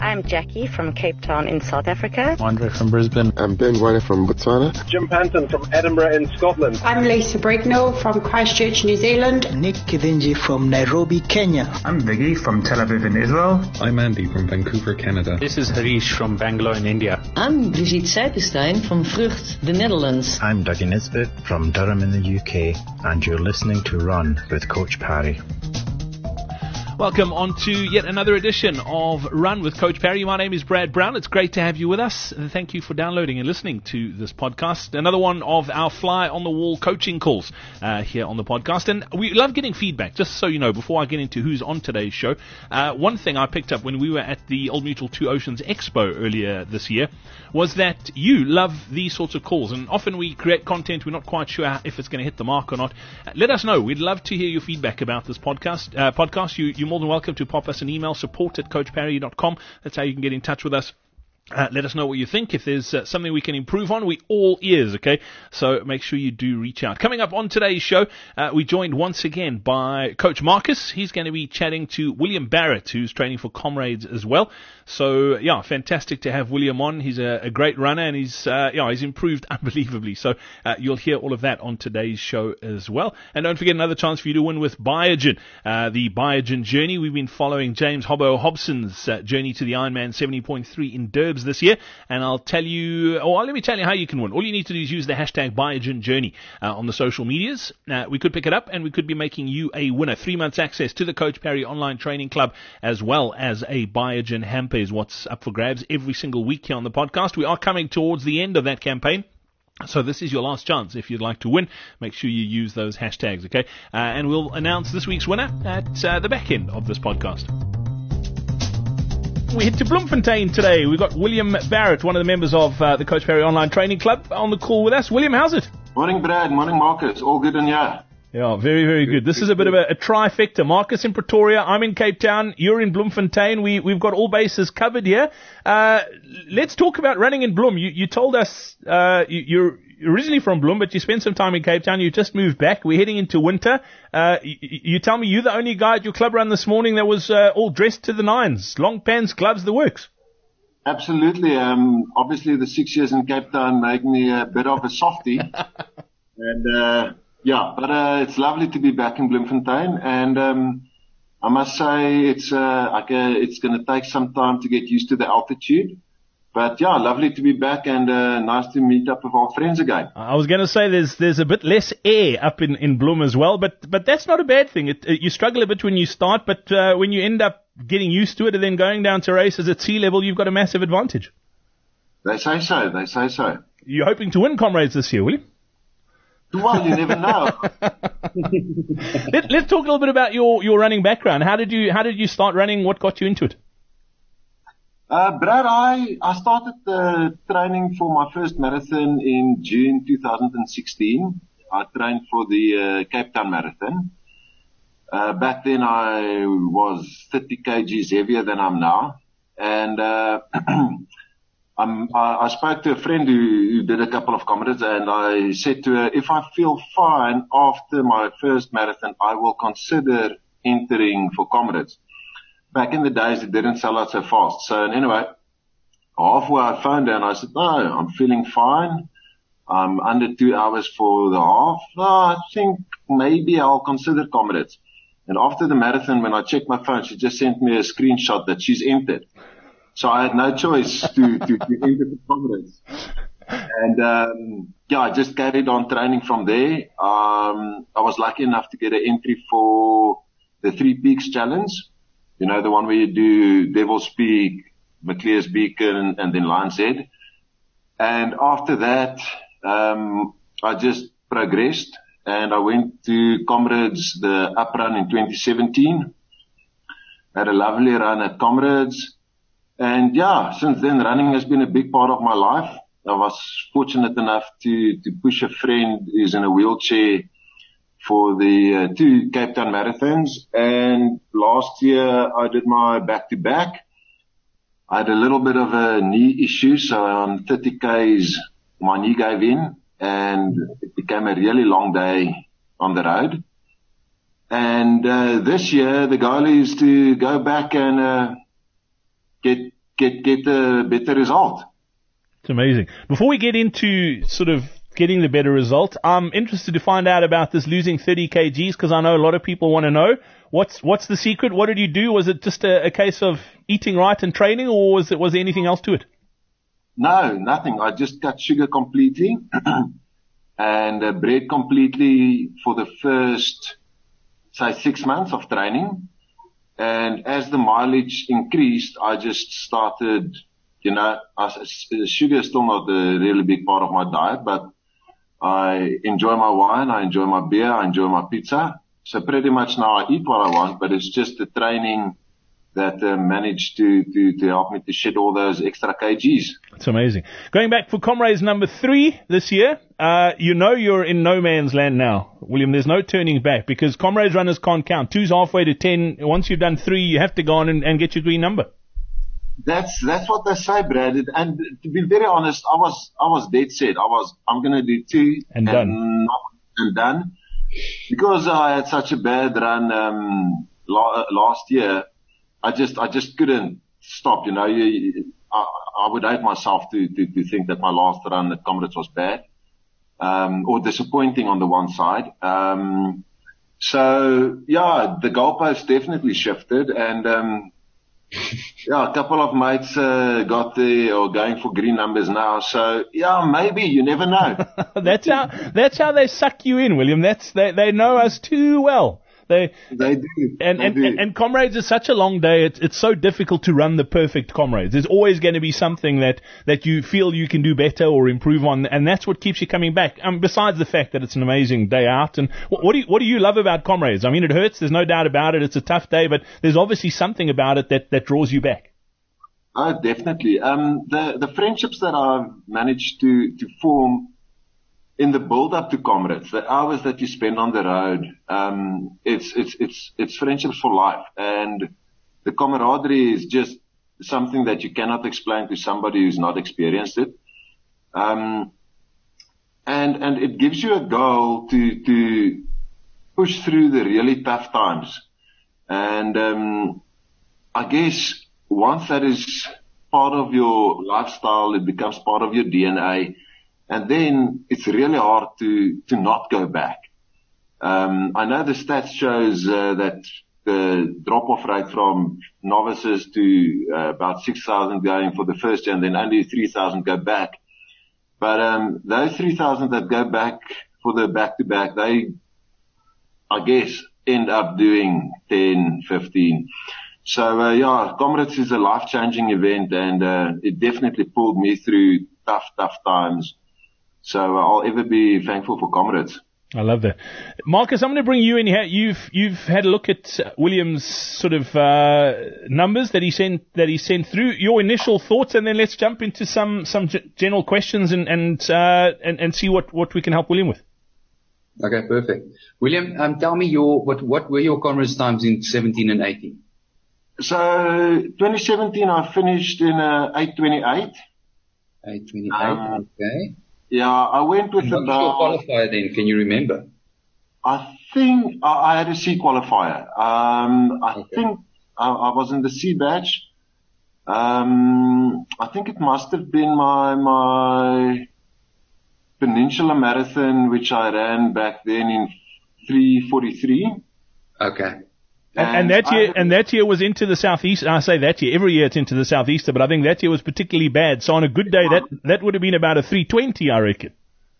I'm Jackie from Cape Town in South Africa. Andre from Brisbane. I'm Ben Winer from Botswana. Jim Panton from Edinburgh in Scotland. I'm Lisa Brignall from Christchurch, New Zealand. Nick Kivinji from Nairobi, Kenya. I'm Viggy from Tel Aviv in Israel. I'm Andy from Vancouver, Canada. This is Harish from Bangalore in India. I'm Brigitte Seipenstein from Vrucht, the Netherlands. I'm Dougie Nisbet from Durham in the UK, and you're listening to Run with Coach Parry. Welcome on to yet another edition of Run with Coach Parry. My name is Brad Brown. It's great to have you with us. Thank you for downloading and listening to this podcast. Another one of our fly on the wall coaching calls here on the podcast. And we love getting feedback. Just so you know, before I get into who's on today's show, one thing I picked up when we were at the Old Mutual Two Oceans Expo earlier this year was that you love these sorts of calls. And often we create content, we're not quite sure if it's going to hit the mark or not. Let us know. We'd love to hear your feedback about this podcast. You're more than welcome to pop us an email, support@coachparry.com. That's how you can get in touch with us. Let us know what you think. If there's something we can improve on, we all ears, okay? So make sure you do reach out. Coming up on today's show, we joined once again by Coach Marcus. He's going to be chatting to William Barrett, who's training for Comrades as well. So, yeah, fantastic to have William on. He's a great runner, and he's improved unbelievably. So you'll hear all of that on today's show as well. And don't forget, another chance for you to win with Biogen, the Biogen journey. We've been following James Hobbo Hobson's journey to the Ironman 70.3 in Durbs this year, and let me tell you how you can win. All you need to do is use the hashtag BiogenJourney on the social medias. We could pick it up, and we could be making you a winner. 3 months access to the Coach Parry Online Training Club, as well as a Biogen hamper is what's up for grabs every single week here on the podcast. We are coming towards the end of that campaign, so this is your last chance. If you'd like to win, make sure you use those hashtags, okay? And we'll announce this week's winner at the back end of this podcast. We head to Bloemfontein today. We've got William Barrett, one of the members of the Coach Parry Online Training Club, on the call with us. William, how's it? Morning, Brad. Morning, Marcus. All good in here? Yeah, very, very good. This is a bit of a trifecta. Marcus in Pretoria, I'm in Cape Town, you're in Bloemfontein. We've got all bases covered here. Let's talk about running in Bloem. You told us you're originally from Bloem, but you spent some time in Cape Town. You just moved back. We're heading into winter. You tell me you're the only guy at your club run this morning that was all dressed to the nines. Long pants, gloves, the works. Absolutely. Obviously, the 6 years in Cape Town made me a bit of a softie. And it's lovely to be back in Bloemfontein. And I must say it's going to take some time to get used to the altitude. But yeah, lovely to be back, and nice to meet up with old friends again. I was going to say there's a bit less air up in Bloem as well, but that's not a bad thing. You struggle a bit when you start, but when you end up getting used to it and then going down to races at sea level, you've got a massive advantage. They say so. You're hoping to win Comrades this year, will you? Well, you never know. Let's talk a little bit about your running background. How did you start running? What got you into it? Brad, I started training for my first marathon in June 2016. I trained for the Cape Town Marathon. Back then I was 30 kgs heavier than I'm now. And I spoke to a friend who did a couple of Comrades, and I said to her, if I feel fine after my first marathon, I will consider entering for Comrades. Back in the days, it didn't sell out so fast. So anyway, halfway I phoned her and I said, no, I'm feeling fine. I'm under 2 hours for the half. No, I think maybe I'll consider Comrades. And after the marathon, when I checked my phone, she just sent me a screenshot that she's entered. So I had no choice to enter the Comrades. And, I just carried on training from there. I was lucky enough to get an entry for the Three Peaks Challenge. You know, the one where you do Devil's Peak, Maclear's Beacon, and then Lion's Head. And after that, I just progressed, and I went to Comrades, the Up Run in 2017. Had a lovely run at Comrades. And since then, running has been a big part of my life. I was fortunate enough to push a friend who's in a wheelchair for the 2 Cape Town marathons, and last year I did my back-to-back. I had a little bit of a knee issue, so on 30 Ks my knee gave in, and it became a really long day on the road. And this year the goal is to go back and get get a better result. It's amazing. Before we get into sort of getting the better result, I'm interested to find out about this losing 30 kgs because I know a lot of people want to know. What's the secret? What did you do? Was it just a case of eating right and training, or was there anything else to it? No, nothing. I just cut sugar completely and bread completely for the first, say, 6 months of training. And as the mileage increased, I just started, sugar is still not a really big part of my diet, but I enjoy my wine, I enjoy my beer, I enjoy my pizza. So pretty much now I eat what I want, but it's just the training that managed to help me to shed all those extra kgs. It's amazing. Going back for Comrades number 3 this year, you're in no man's land now, William. There's no turning back because Comrades runners can't count. 2's halfway to 10. Once you've done 3, you have to go on and get your green number. That's what they say, Brad. And to be very honest, I was dead set. I'm going to do 2 and done. Because I had such a bad run last year, I just couldn't stop. I would hate myself to think that my last run at Comrades was bad or disappointing on the one side. So yeah, the goalpost definitely shifted, and a couple of mates got there or going for green numbers now. So yeah, maybe, you never know. That's how they suck you in, William. They know us too well. They do. And Comrades is such a long day. It's so difficult to run the perfect Comrades. There's always going to be something that you feel you can do better or improve on, and that's what keeps you coming back. Besides the fact that it's an amazing day out. And what do you love about Comrades? I mean, it hurts. There's no doubt about it. It's a tough day, but there's obviously something about it that draws you back. Oh, definitely. The friendships that I've managed to form in the build up to Comrades, the hours that you spend on the road, it's friendships for life. And the camaraderie is just something that you cannot explain to somebody who's not experienced it. And it gives you a goal to push through the really tough times. And, I guess once that is part of your lifestyle, it becomes part of your DNA. And then it's really hard to not go back. I know the stats shows that the drop-off rate from novices to about 6,000 going for the first year, and then only 3,000 go back. But those 3,000 that go back for the back-to-back, they, I guess, end up doing 10, 15. So yeah, Comrades is a life-changing event, and it definitely pulled me through tough times. So I'll ever be thankful for Comrades. I love that. Marcus, I'm going to bring you in here. You've had a look at William's sort of numbers that he sent through. Your initial thoughts, and then let's jump into some general questions and see what we can help William with. Okay, perfect. William, tell me what were your Comrades times in 17 and 18? So 2017 I finished in 8:28. 8:28. Okay. Yeah, I went with about... What's your qualifier then? Can you remember? I think I had a C qualifier. I think I was in the C batch. I think it must have been my Peninsula Marathon, which I ran back then in 3:43. Okay. And that year was into the southeast. I say that year. Every year it's into the southeaster, but I think that year was particularly bad. So on a good day, that would have been about a 3:20, I reckon.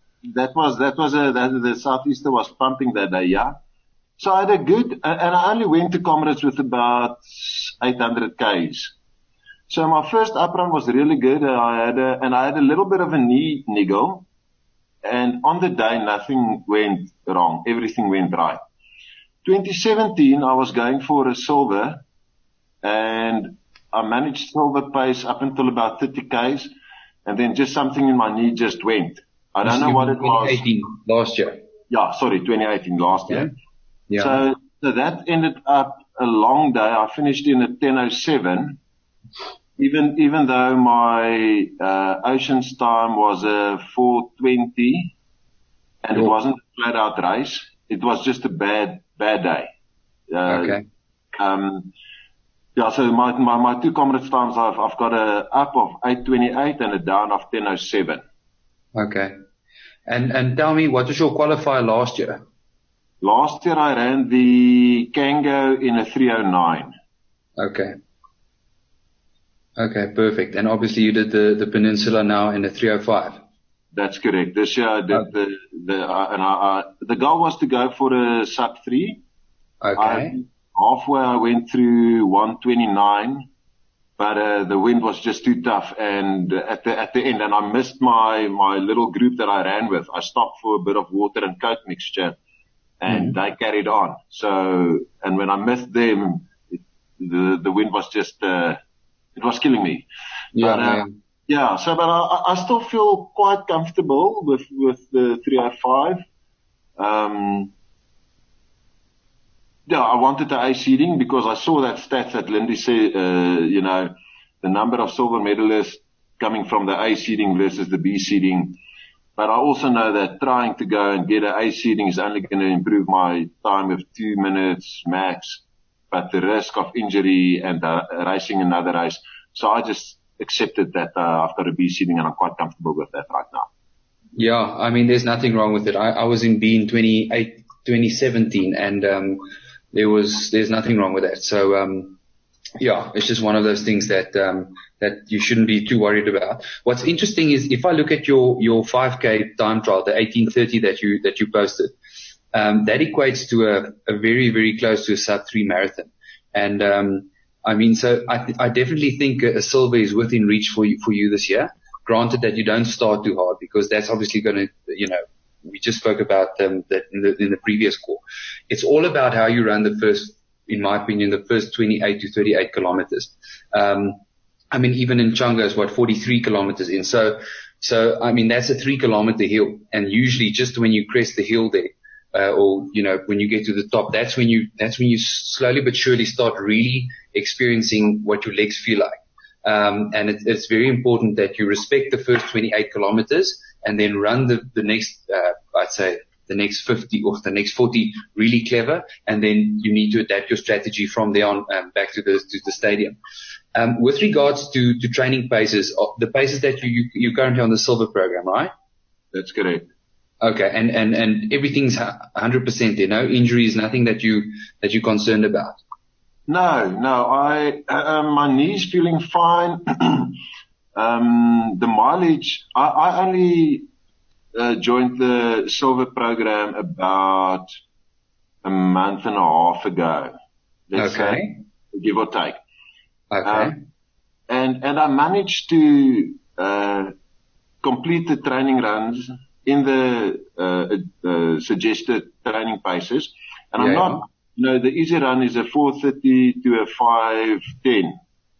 The southeaster was pumping that day, yeah. So I had a good, and I only went to Comrades with about 800 Ks. So my first up run was really good. I had a little bit of a knee niggle, and on the day nothing went wrong. Everything went right. 2017, I was going for a silver, and I managed silver pace up until about 30 Ks, and then just something in my knee just went. I don't know what it was. 2018, last year. Yeah, sorry, 2018, last year. Yeah. So that ended up a long day. I finished in at 10:07, even though my Oceans time was a 4:20, and it wasn't a flat out race. It was just a bad day. Okay. Yeah, so my 2 Comrades times, I've got a up of 8:28 and a down of 10:07. Okay. And tell me, what was your qualifier last year? Last year I ran the Kango in a 3:09. Okay. Okay, perfect. And obviously you did the Peninsula now in a 3:05. That's correct. This year I did the goal was to go for a sub 3. Okay. Halfway I went through 1:29, but the wind was just too tough, and at the end, and I missed my little group that I ran with. I stopped for a bit of water and Coke mixture, and they carried on. So, and when I missed them, the wind was just it was killing me. Yeah. Yeah. So, but I still feel quite comfortable with the 3:05. Yeah, I wanted the A seeding because I saw that stats that Lindy said, the number of silver medalists coming from the A seeding versus the B seeding. But I also know that trying to go and get an A seeding is only going to improve my time with 2 minutes max, but the risk of injury and racing another race. So I just accepted that I've got a B seeding and I'm quite comfortable with that right now. Yeah, I mean, there's nothing wrong with it. I was in B in 2017 and there's nothing wrong with that. So, yeah, it's just one of those things that you shouldn't be too worried about. What's interesting is if I look at your 5K time trial, the 18:30 that you posted, that equates to a very, very close to a sub 3 marathon. And, I mean, so I definitely think a silver is within reach for you this year. Granted that you don't start too hard because that's obviously going to, we just spoke about that in the previous call. It's all about how you run the first, in my opinion, the first 28 to 38 kilometers. I mean, even in Changa is 43 kilometers in. So, I mean, that's a 3 kilometer hill. And usually just when you crest the hill there, when you get to the top, that's when you slowly but surely start really experiencing what your legs feel like. And it's very important that you respect the first 28 kilometers and then run the next, I'd say the next 50 or the next 40 really clever. And then you need to adapt your strategy from there on, back to the stadium. With regards to training paces, the paces that you're currently on the silver program, right? That's correct. Okay. And everything's 100% there. No injuries, nothing that you're concerned about. No, my knee's feeling fine. The mileage, I only joined the silver program about a month and a half ago. Let's say, give or take. Okay. And I managed to complete the training runs in the suggested training paces. And I'm not, the easy run is a 4:30 to a 5:10.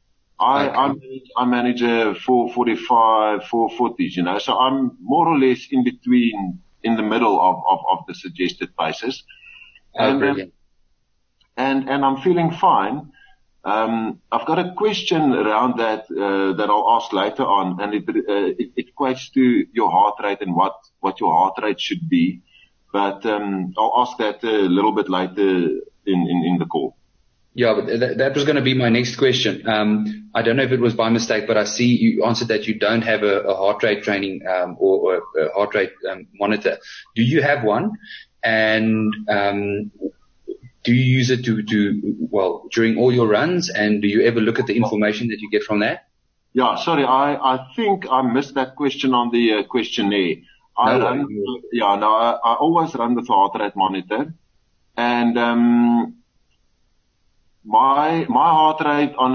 I manage a 4:45, 4:40s, so I'm more or less in between, in the middle of the suggested paces. And I'm feeling fine. I've got a question around that I'll ask later on, and it equates to your heart rate and what your heart rate should be. But, I'll ask that a little bit later in the call. Yeah, but that was going to be my next question. I don't know if it was by mistake, but I see you answered that you don't have a heart rate training, or a heart rate monitor. Do you have one? And, do you use it during all your runs? And do you ever look at the information that you get from that? Yeah, sorry. I think I missed that question on the questionnaire. I always run with a heart rate monitor. And, my heart rate on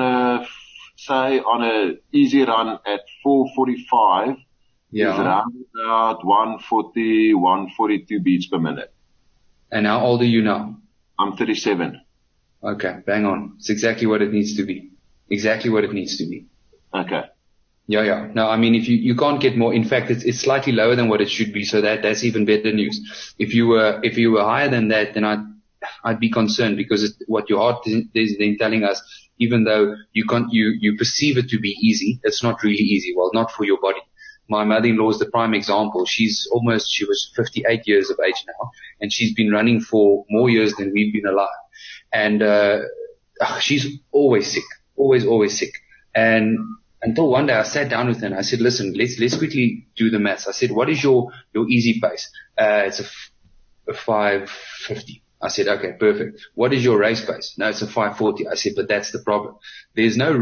a easy run at 4:45 is around about 140, 142 beats per minute. And how old are you now? I'm 37. Okay, bang on. It's exactly what it needs to be. Exactly what it needs to be. Okay. Yeah. No, I mean, if you can't get more, in fact, it's slightly lower than what it should be, so that's even better news. If you were higher than that, then I'd be concerned because what your heart is then telling us, even though you perceive it to be easy, it's not really easy. Well, not for your body. My mother-in-law is the prime example. She was 58 years of age now, and she's been running for more years than we've been alive. And, she's always sick, always sick. And until one day I sat down with her and I said, listen, let's quickly do the maths. I said, what is your easy pace? It's a 5:50. I said, okay, perfect. What is your race pace? No, it's a 5:40. I said, but that's the problem. There's no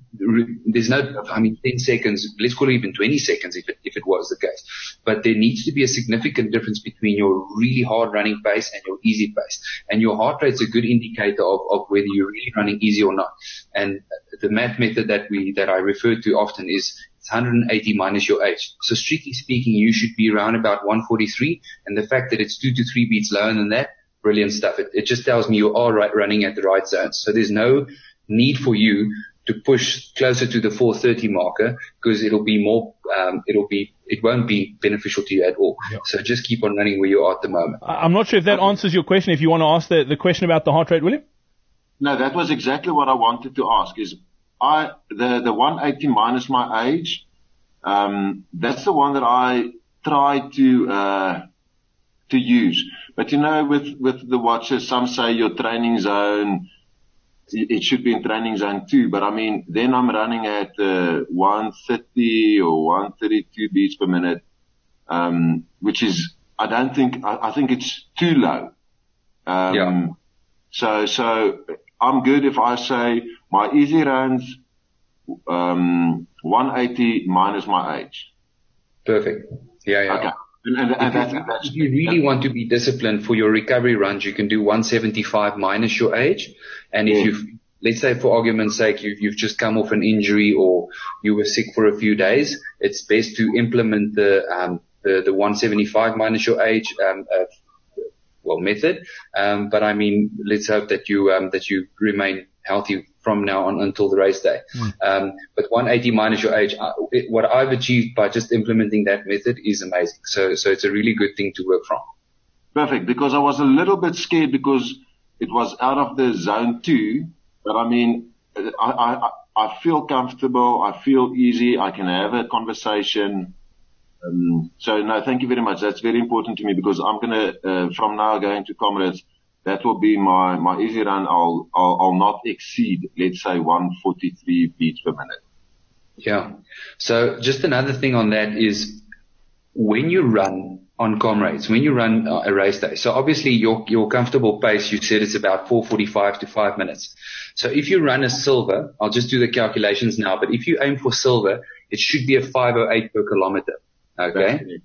10 seconds, let's call it even 20 seconds if it was the case. But there needs to be a significant difference between your really hard running pace and your easy pace. And your heart rate's a good indicator of whether you're really running easy or not. And the math method that I refer to often is it's 180 minus your age. So strictly speaking, you should be around about 143. And the fact that it's 2 to 3 beats lower than that, brilliant stuff. It just tells me you are running at the right zones. So there's no need for you to push closer to the 430 marker because it won't be beneficial to you at all. Yep. So just keep on running where you are at the moment. I'm not sure if that answers your question. If you want to ask the question about the heart rate, William? No, that was exactly what I wanted to ask is the 180 minus my age, that's the one that I try to use. But with the watches, some say your training zone, it should be in training zone 2. But I mean, then I'm running at 130 or 132 beats per minute, which is, I think it's too low. So I'm good if I say my easy runs, 180 minus my age. Perfect. Yeah. Okay. If you really want to be disciplined for your recovery runs, you can do 175 minus your age. And if let's say for argument's sake, you've just come off an injury or you were sick for a few days, it's best to implement the 175 minus your age, method. But I mean, let's hope that you remain healthy from now on until the race day. But 180 minus your age, what I've achieved by just implementing that method is amazing. So it's a really good thing to work from. Perfect, because I was a little bit scared because it was out of the zone 2, but I mean, I feel comfortable, I feel easy, I can have a conversation. So no, thank you very much. That's very important to me because I'm gonna, from now going to Comrades, that will be my easy run. I'll not exceed, let's say 143 beats per minute. Yeah. So just another thing on that is when you run on Comrades, when you run a race day, so obviously your comfortable pace, you said it's about 4:45 to 5 minutes. So if you run a silver, I'll just do the calculations now, but if you aim for silver, it should be a 5:08 per kilometer. Okay.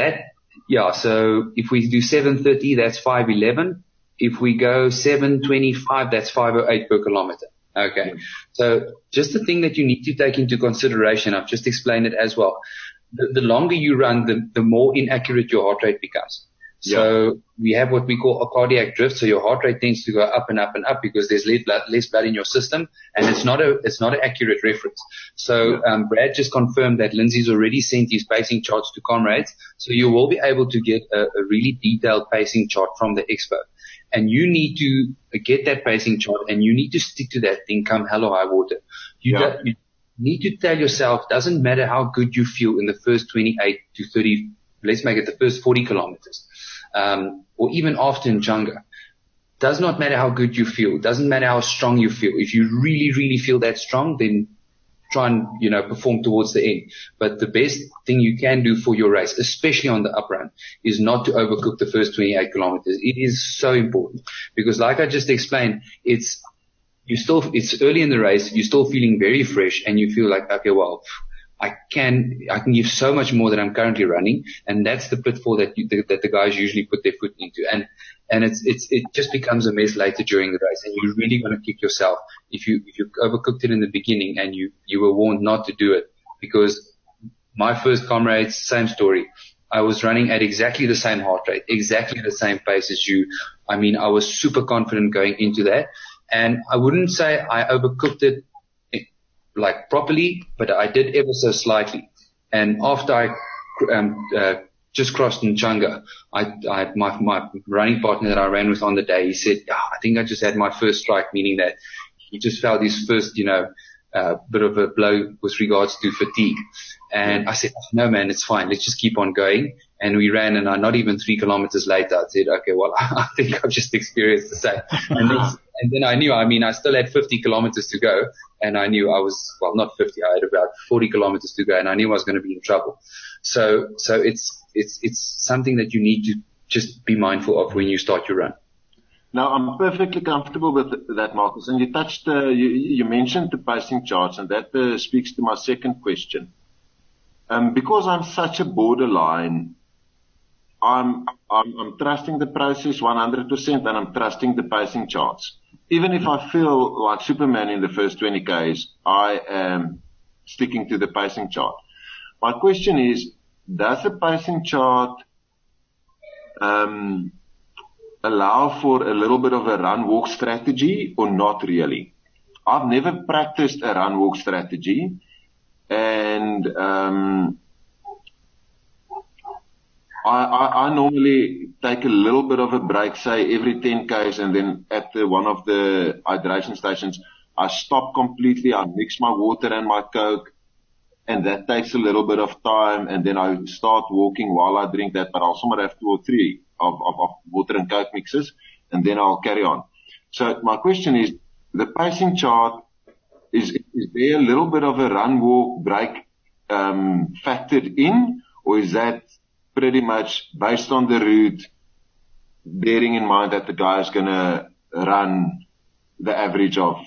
So if we do 7:30, that's 5:11. If we go 7:25, that's 5:08 per kilometer. Okay. So just the thing that you need to take into consideration, I've just explained it as well. The longer you run, the more inaccurate your heart rate becomes. So we have what we call a cardiac drift. So your heart rate tends to go up and up and up because there's less blood in your system, and it's not an accurate reference. So Brad just confirmed that Lindsay's already sent his pacing charts to Comrades. So you will be able to get a really detailed pacing chart from the expo. And you need to get that pacing chart and you need to stick to that thing come hell or high water. You need to tell yourself, doesn't matter how good you feel in the first 28 to 30, let's make it the first 40 kilometers, or even after Njanga. Does not matter how good you feel. Doesn't matter how strong you feel. If you really, really feel that strong, then try and, perform towards the end. But the best thing you can do for your race, especially on the up run, is not to overcook the first 28 kilometers. It is so important because like I just explained, it's early in the race, you're still feeling very fresh and you feel like, okay, well, I can give so much more than I'm currently running. And that's the pitfall that the guys usually put their foot into. And it just becomes a mess later during the race, and you're really going to kick yourself if you overcooked it in the beginning and you were warned not to do it. Because my first Comrades, same story. I was running at exactly the same heart rate, exactly the same pace as you. I mean, I was super confident going into that, and I wouldn't say I overcooked it like properly, but I did ever so slightly. And after I just crossed Njanga, my running partner that I ran with on the day, he said, I think I just had my first strike, meaning that he just felt his first, bit of a blow with regards to fatigue. And I said, no man, it's fine. Let's just keep on going. And we ran, and not even 3 kilometers later, I said, okay, well, I think I've just experienced the same. And then I knew, I still had 50 kilometers to go, and I knew I was, well, not 50, I had about 40 kilometers to go, and I knew I was going to be in trouble. So it's something that you need to just be mindful of when you start your run. Now, I'm perfectly comfortable with that, Marcus. And you touched, you mentioned the pacing charts, and that speaks to my second question. Because I'm such a borderline, I'm trusting the process 100%, and I'm trusting the pacing charts. Even if I feel like Superman in the first 20 Ks, I am sticking to the pacing chart. My question is, does the pacing chart allow for a little bit of a run-walk strategy or not really? I've never practiced a run-walk strategy, and I normally take a little bit of a break, say every 10 Ks, and then at one of the hydration stations, I stop completely, I mix my water and my Coke, and that takes a little bit of time, and then I start walking while I drink that, but I'll somewhere have 2 or 3 of water and Coke mixes, and then I'll carry on. So my question is, the pacing chart, is there a little bit of a run, walk, break factored in, or is that pretty much based on the route, bearing in mind that the guy is going to run the average of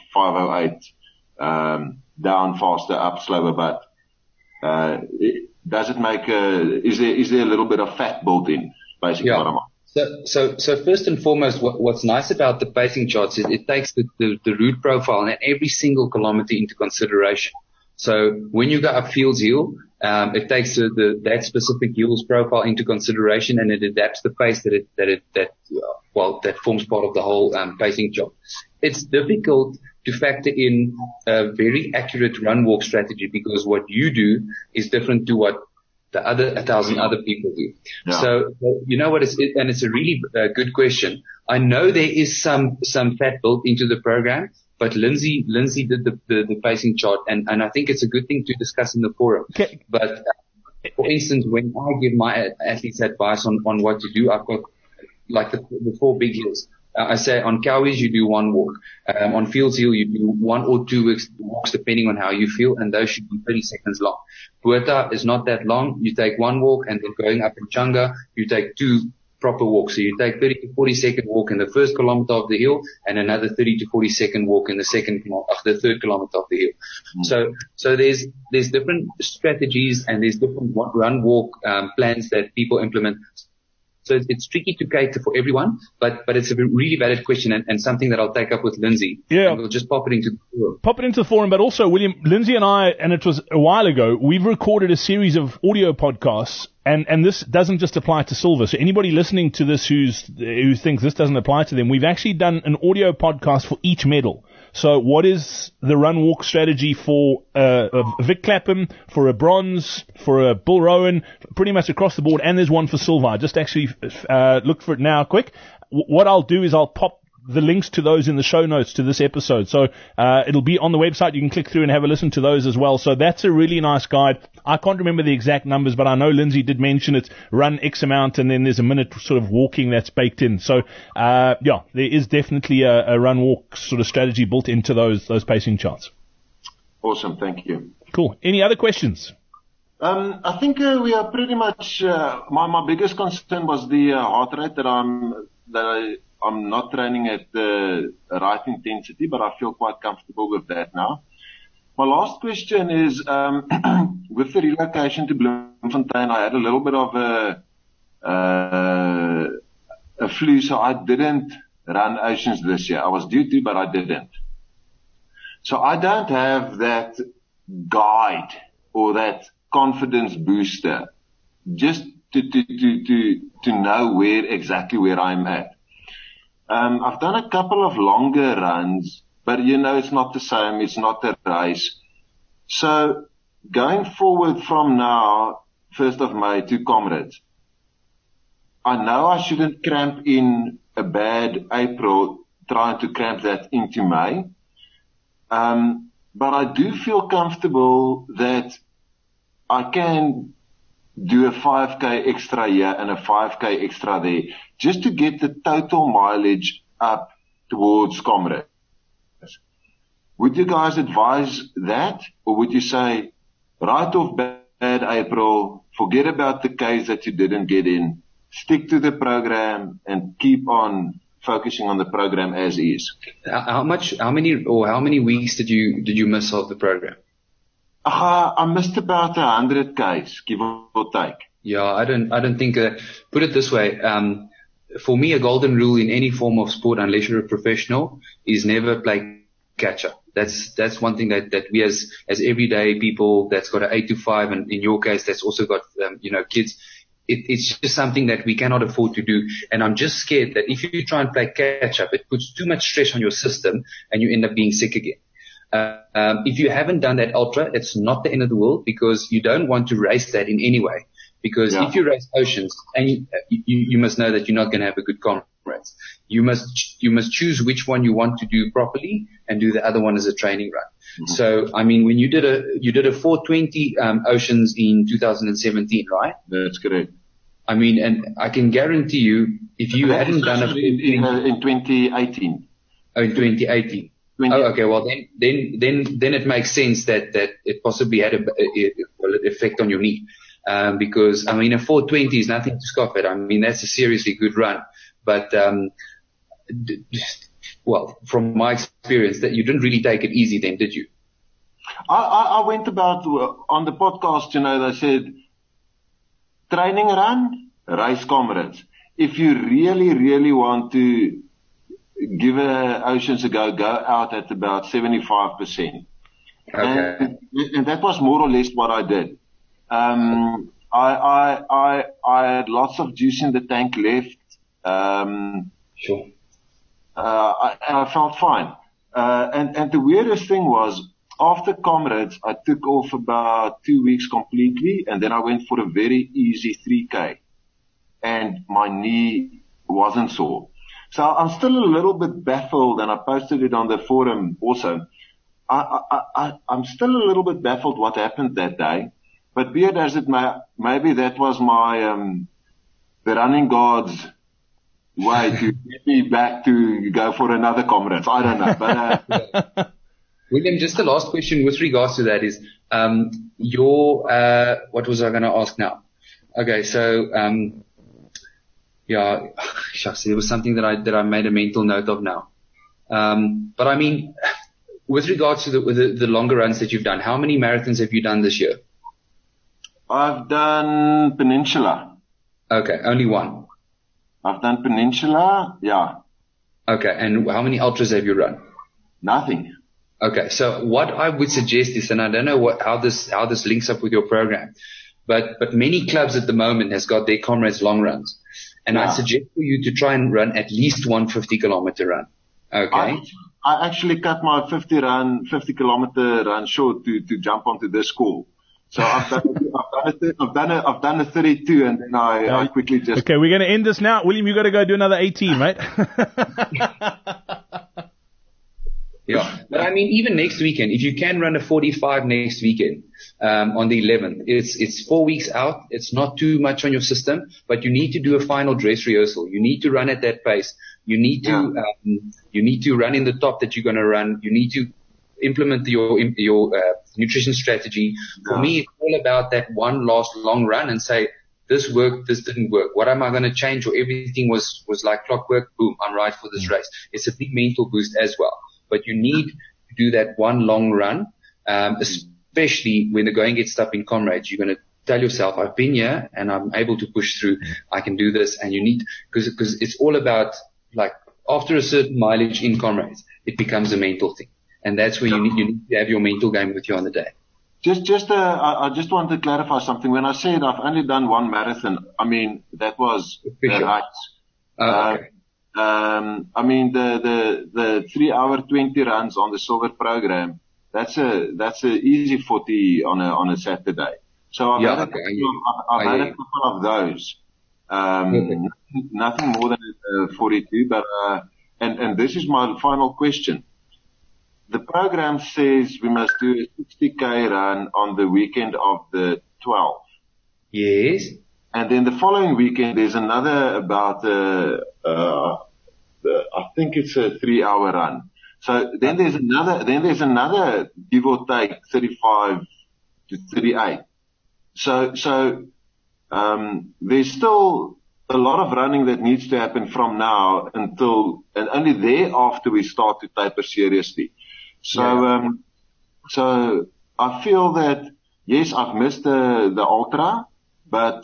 5:08, down faster, up slower, but does it make is there a little bit of fat built in, basically? Yeah. So first and foremost, what's nice about the pacing charts is it takes the route profile and every single kilometer into consideration. So when you go up Fields Hill, it takes that specific hill's profile into consideration, and it adapts the pace that forms part of the whole pacing chart. It's difficult to factor in a very accurate run-walk strategy because what you do is different to what the 1,000 other people do. Yeah. So you know what? And it's a really good question. I know there is some fat built into the program, but Lindsay did the pacing chart, and I think it's a good thing to discuss in the forum. Okay. But for instance, when I give my athletes advice on what to do, I've got like the 4 big hills. I say on Cowies you do 1 walk. On Fields Hill you do 1 or 2 walks depending on how you feel, and those should be 30 seconds long. Puerta is not that long. You take 1 walk, and then going up in Changa you take 2 proper walks. So you take 30 to 40 second walk in the first kilometer of the hill, and another 30 to 40 second walk in the third kilometer of the hill. Mm. So there's different strategies, and there's different run walk plans that people implement. So it's tricky to cater for everyone, but it's a really valid question, and something that I'll take up with Lindsay. Yeah. And we'll just pop it into the forum. Pop it into the forum, but also, William, Lindsay and I, and it was a while ago, we've recorded a series of audio podcasts, and this doesn't just apply to silver. So anybody listening to this who thinks this doesn't apply to them, we've actually done an audio podcast for each medal. So what is the run-walk strategy for a Vic Clapham, for a bronze, for a Bill Rowan, pretty much across the board, and there's one for silver. I just actually look for it now quick. What I'll do is I'll pop the links to those in the show notes to this episode. So it'll be on the website. You can click through and have a listen to those as well. So that's a really nice guide. I can't remember the exact numbers, but I know Lindsay did mention it's run X amount, and then there's a minute sort of walking that's baked in. So there is definitely a run-walk sort of strategy built into those pacing charts. Awesome. Thank you. Cool. Any other questions? I think we are pretty much my biggest concern was the heart rate that I'm not training at the right intensity, but I feel quite comfortable with that now. My last question is, with the relocation to Bloemfontein, I had a little bit of a flu, so I didn't run Oceans this year. I was due to, but I didn't. So I don't have that guide or that confidence booster just to know exactly where I'm at. I've done a couple of longer runs, but it's not the same. It's not a race. So going forward from now, 1st of May to Comrades, I know I shouldn't cramp in a bad April trying to cramp that into May. But I do feel comfortable that I can do a 5K extra here and a 5K extra there, just to get the total mileage up towards comrades. Would you guys advise that, or would you say, right off bad April, forget about the case that you didn't get in, stick to the program and keep on focusing on the program as is? How many weeks did you miss off the program? I missed about 100 Ks, give or take. Yeah, I don't think, put it this way, for me, a golden rule in any form of sport, unless you're a professional, is never play catch up. That's one thing that we as everyday people that's got an 8 to 5, and in your case, that's also got, kids. It's just something that we cannot afford to do. And I'm just scared that if you try and play catch up, it puts too much stress on your system and you end up being sick again. If you haven't done that ultra, it's not the end of the world, because you don't want to race that in any way. Because if you race Oceans, and you must know that you're not going to have a good comrades. You must choose which one you want to do properly and do the other one as a training run. Mm-hmm. So, I mean, when you did a 420, Oceans in 2017, right? That's correct. I mean, and I can guarantee you, if you hadn't done in 2018. Oh, in 2018. Oh, okay. Well, then it makes sense that it possibly had an effect on your knee. Because, I mean, a 420 is nothing to scoff at. I mean, that's a seriously good run. But, well, from my experience, that you didn't really take it easy then, did you? I went about, on the podcast, they said, training run, race comrades. If you really, really want to give Oceans a go out at about 75%. Okay. And that was more or less what I did. I had lots of juice in the tank left. Sure. I felt fine. And the weirdest thing was, after comrades, I took off about 2 weeks completely, and then I went for a very easy 3K, and my knee wasn't sore. So I'm still a little bit baffled, and I posted it on the forum also. I'm still a little bit baffled what happened that day. But be it as it may, maybe that was my, the running God's way to get me back to go for another comrades. I don't know. But, William, just the last question with regards to that is, what was I going to ask now? Okay. So, shucks, there was something that I made a mental note of now. But I mean, with regards to the longer runs that you've done, how many marathons have you done this year? I've done Peninsula. Okay, only one. I've done Peninsula, yeah. Okay, and how many ultras have you run? Nothing. Okay, so what I would suggest is, and I don't know how this links up with your program, but many clubs at the moment has got their comrades long runs, and I suggest for you to try and run at least 150 kilometer run. Okay. I actually cut my 50 kilometer run short to jump onto this call. So I've done a 32, and then I quickly just. Okay, we're going to end this now. William, you got to go do another 18, right? Yeah, but I mean, even next weekend, if you can run a 45 next weekend, on the 11th, it's 4 weeks out. It's not too much on your system, but you need to do a final dress rehearsal. You need to run at that pace. You need to run in the top that you're going to run. You need to implement your nutrition strategy. For me, it's all about that one last long run and say, this worked, this didn't work. What am I going to change? Or everything was like clockwork. Boom, I'm right for this race. It's a big mental boost as well. But you need to do that one long run, especially when the going gets tough in comrades. You're going to tell yourself, I've been here and I'm able to push through. I can do this. And you need, because it's all about, like, after a certain mileage in comrades, it becomes a mental thing. And that's where you need to have your mental game with you on the day. I just want to clarify something. When I said I've only done one marathon, I mean, that was the heights. Okay. I mean, the 3 hour 20 runs on the silver program, that's a easy 40 on a Saturday. So I've had a couple of those. Nothing more than 42, but, and this is my final question. The program says we must do a 60K run on the weekend of the 12th. Yes. And then the following weekend there's another about, I think it's a 3-hour run. So then there's another give or take 35 to 38. So there's still a lot of running that needs to happen from now and only thereafter we start to taper seriously. So I feel that, yes, I've missed the ultra, but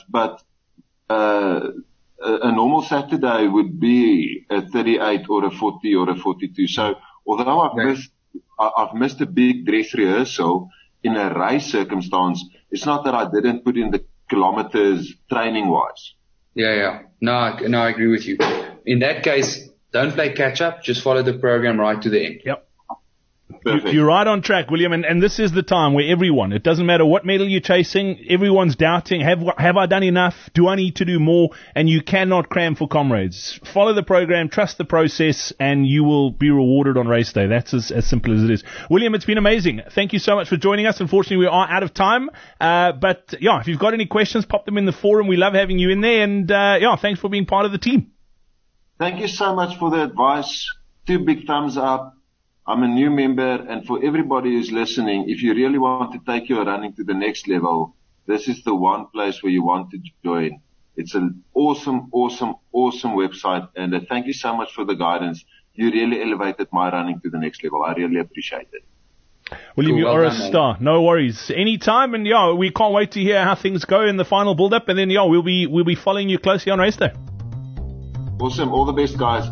a normal Saturday would be a 38 or a 40 or a 42. So although I've missed a big dress rehearsal in a race circumstance, it's not that I didn't put in the kilometers training wise. Yeah. No, I agree with you. In that case, don't play catch up. Just follow the program right to the end. Yep. Perfect. You're right on track, William, and this is the time where everyone, it doesn't matter what medal you're chasing, everyone's doubting, have I done enough? Do I need to do more? And you cannot cram for comrades. Follow the program, trust the process, and you will be rewarded on race day. That's as simple as it is. William, it's been amazing. Thank you so much for joining us. Unfortunately, we are out of time. But if you've got any questions, pop them in the forum. We love having you in there. And thanks for being part of the team. Thank you so much for the advice. 2 big thumbs up. I'm a new member, and for everybody who's listening, if you really want to take your running to the next level, this is the one place where you want to join. It's an awesome website, and thank you so much for the guidance. You really elevated my running to the next level. I really appreciate it. William, cool, you are a star. No worries. Anytime, and we can't wait to hear how things go in the final build-up, and then we'll be following you closely on race day. Awesome. All the best, guys.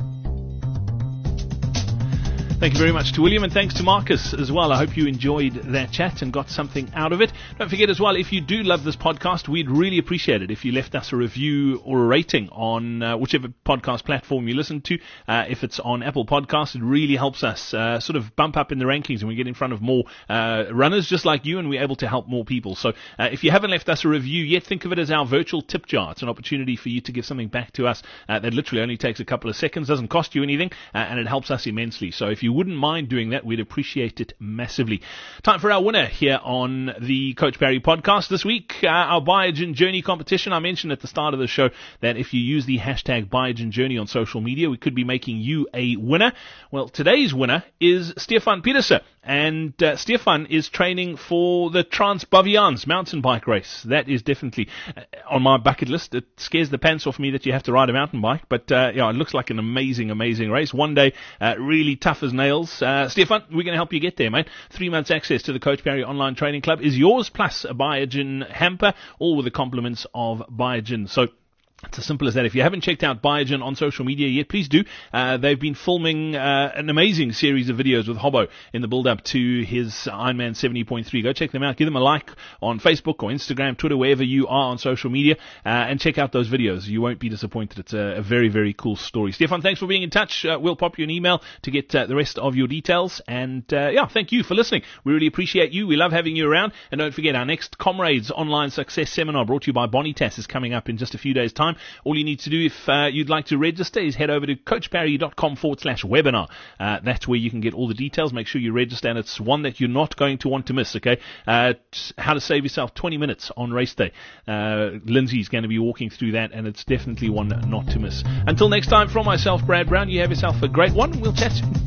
Thank you very much to William, and thanks to Marcus as well. I hope you enjoyed that chat and got something out of it. Don't forget as well, if you do love this podcast, we'd really appreciate it if you left us a review or a rating on whichever podcast platform you listen to. If it's on Apple Podcasts, it really helps us sort of bump up in the rankings, and we get in front of more runners just like you, and we're able to help more people. So if you haven't left us a review yet, think of it as our virtual tip jar. It's an opportunity for you to give something back to us that literally only takes a couple of seconds, doesn't cost you anything, and it helps us immensely. So if you wouldn't mind doing that, we'd appreciate it massively. Time for our winner here on the Coach Parry podcast this week. Our Biogen Journey competition. I mentioned at the start of the show that if you use the hashtag Biogen Journey on social media, we could be making you a winner. Well, today's winner is Stefan Pieterse, and Stefan is training for the Transbaviaans mountain bike race. That is definitely on my bucket list. It scares the pants off me that you have to ride a mountain bike, but it looks like an amazing race. One day, really tough as nails. Stefan, we're going to help you get there, mate. 3 months access to the Coach Parry Online Training Club is yours, plus a Biogen hamper, all with the compliments of Biogen. So it's as simple as that. If you haven't checked out Biogen on social media yet, please do. They've been filming an amazing series of videos with Hobbo in the build-up to his Ironman 70.3. Go check them out. Give them a like on Facebook or Instagram, Twitter, wherever you are on social media, and check out those videos. You won't be disappointed. It's a very, very cool story. Stefan, thanks for being in touch. We'll pop you an email to get the rest of your details. And thank you for listening. We really appreciate you. We love having you around. And don't forget, our next Comrades Online Success Seminar brought to you by Bonitas is coming up in just a few days' time. All you need to do if you'd like to register is head over to coachparry.com/webinar. That's where you can get all the details. Make sure you register, and it's one that you're not going to want to miss, okay? How to save yourself 20 minutes on race day. Lindsay's going to be walking through that, and it's definitely one not to miss. Until next time, from myself, Brad Brown, you have yourself a great one. We'll chat soon.